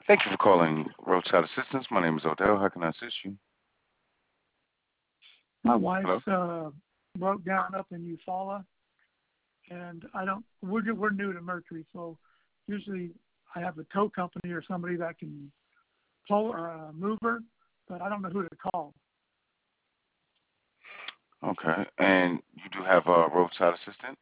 Thank you for calling Roadside Assistance. My name is Odell. How can I assist you? My wife's Hello? broke down up in Eufaula, and I don't. We're new to Mercury, so usually I have a tow company or somebody that can pull or move her, but I don't know who to call. Okay. And you do have roadside assistance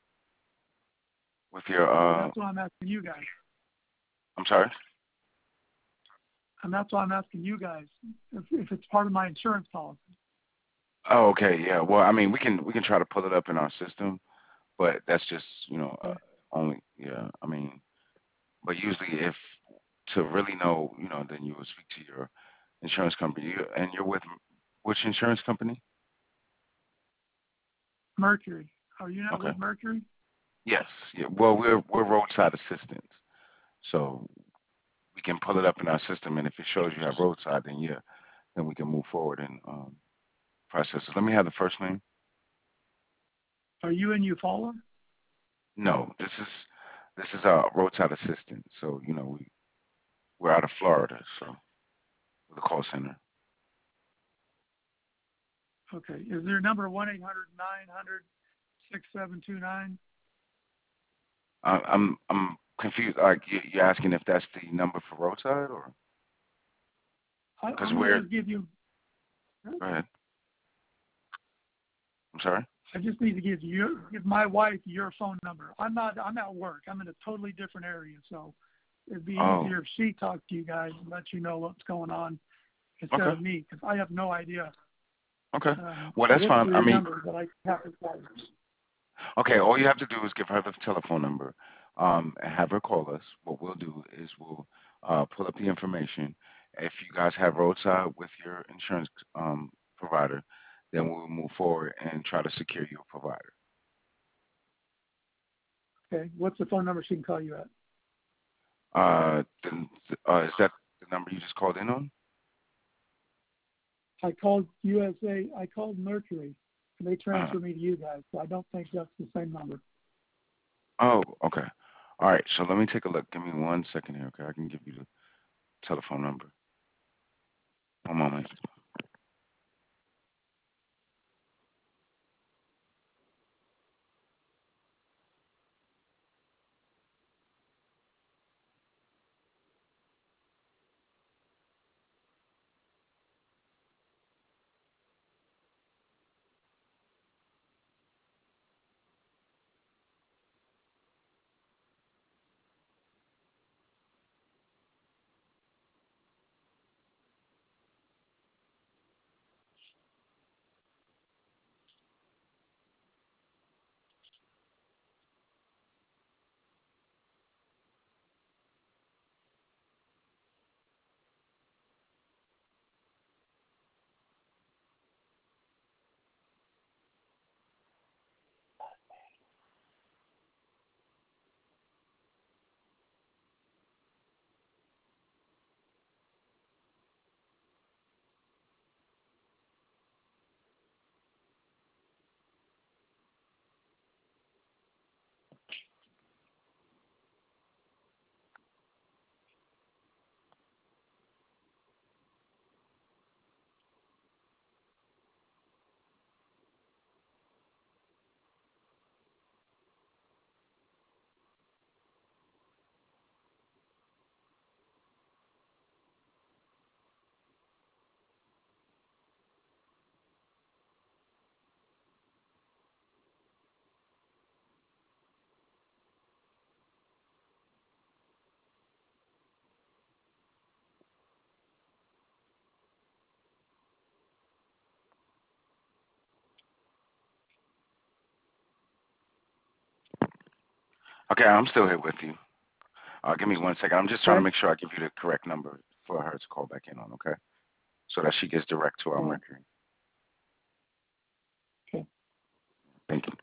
with your That's why I'm asking you guys. I'm sorry? And that's why I'm asking you guys if it's part of my insurance policy. Oh, okay. Yeah. Well, I mean, we can try to pull it up in our system, but that's just, Okay. only yeah, I mean, but usually if to really know, then you would speak to your insurance company. And you're with which insurance company? Mercury. Are you not Okay. with Mercury? Yes. Yeah. Well, we're roadside assistance. So we can pull it up in our system, and if it shows you have roadside, then yeah, then we can move forward and process it. Let me have the first name. Are you in Eufaula? No, this is our roadside assistant. So we're out of Florida, so with a call center. Okay. Is there a number 1-800-900-6729? I'm confused. Like you're asking if that's the number for roadside, or because I'm going to we're just give you. go ahead. I'm sorry. I just need to give my wife your phone number. I'm at work. I'm in a totally different area, so it'd be Oh, easier if she talked to you guys and let you know what's going on instead okay, of me, because I have no idea. okay. Well, So that's what's fine. I your mean, number that I have to call? okay, all you have to do is give her the telephone number, and have her call us. What we'll do is we'll pull up the information. If you guys have roadside with your insurance provider, then we'll move forward and try to secure your provider. Okay, what's the phone number she can call you at? Then, is that the number you just called in on? I called USA. I called Mercury, and they Uh, transferred me to you guys. So I don't think that's the same number. oh, okay. All right, so let me take a look. Give me 1 second here, okay? I can give you the telephone number. One moment. Okay, I'm still here with you. Give me 1 second. I'm just trying to Okay. make sure I give you the correct number for her to call back in on, okay? So that she gets direct to our Uh, Mercury. okay. Thank you.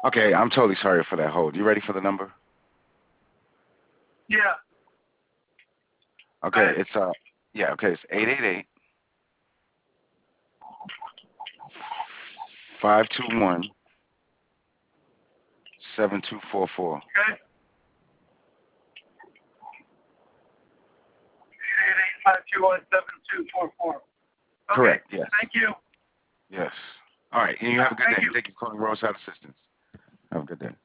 Okay, I'm totally sorry for that hold. You ready for the number? Yeah. Okay, it's it's 888-521-7244. Okay. 888-521-7244. Okay. Correct. Yes. Thank you. Yes. All right. And you have a good Thank day. you. Thank you for calling Roadside Assistance. Have a good day.